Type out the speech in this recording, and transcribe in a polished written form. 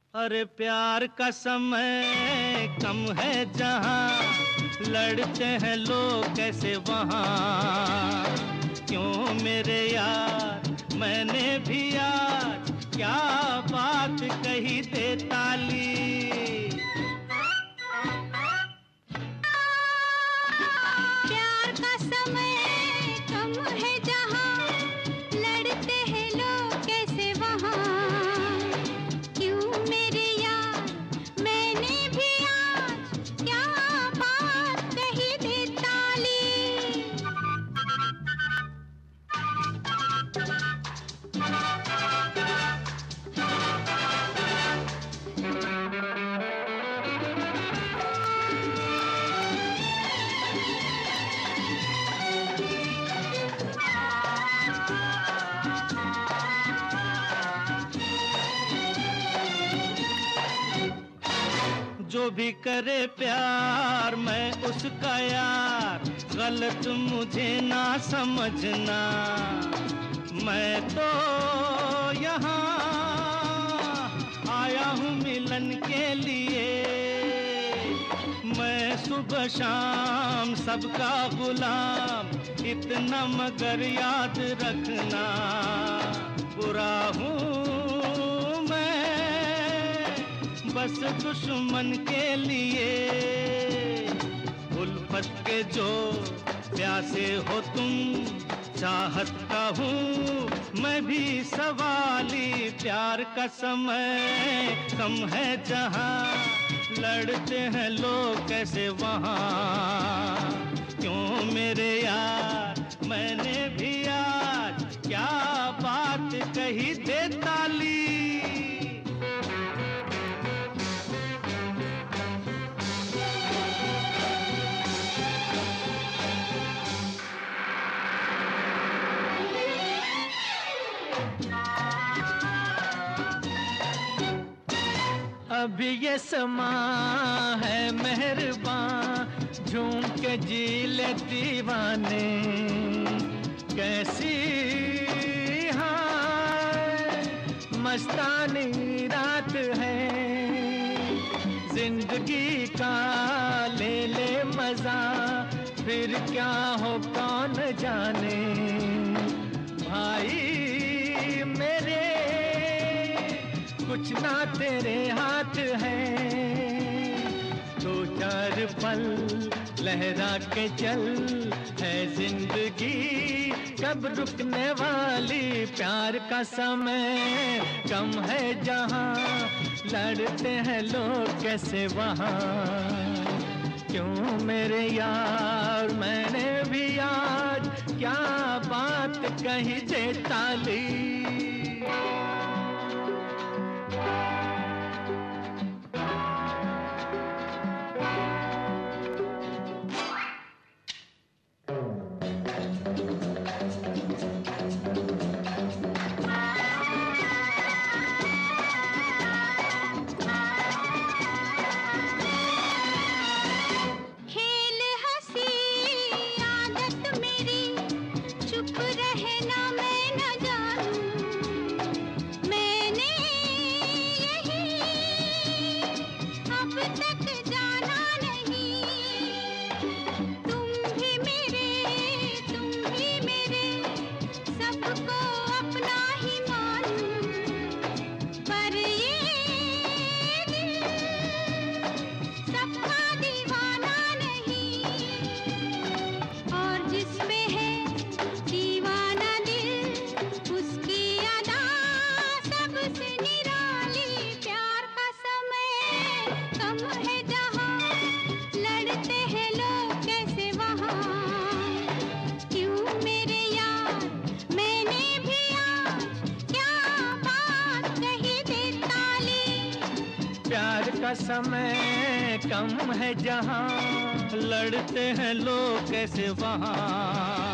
अरे प्यार का समय कम है जहाँ, लड़ते हैं लोग कैसे वहाँ। क्यों मेरे यार मैंने भी आज क्या बात कही दे ताली। प्यार का समय कम है जहाँ, लड़ते हैं लोग कैसे वहाँ। क्यों मेरे यार मैंने भी आज क्या बात कही दे ताली। जो भी करे प्यार मैं उसका यार, गलत मुझे ना समझना। मैं तो यहाँ आया हूँ मिलन के लिए। मैं सुबह शाम सबका गुलाम, इतना मगर याद रखना। बुरा हूँ मैं बस दुश्मन के लिए। उल्फत के जो प्यासे हो तुम, चाहत का हूँ मैं भी सवाली। प्यार का समय कम है जहाँ, लड़ते हैं लोग कैसे वहाँ। क्यों मेरे यार मैंने भी आज क्या बात कही दे ताली। अभी ये समा है मेहरबान, झूम के जी ले दीवाने। कैसी हाँ मस्तानी रात है, जिंदगी का ले ले मजा, फिर क्या हो कौन जाने। भाई मेरे कुछ ना तेरे हाथ है, दो चार पल लहरा के चल, है जिंदगी कब रुकने वाली। प्यार का समय कम है जहाँ, लड़ते हैं लोग कैसे वहाँ। क्यों मेरे यार मैंने भी आज क्या बात कही दे ताली। प्यार का समय कम है जहाँ, लड़ते हैं लोग कैसे वहाँ।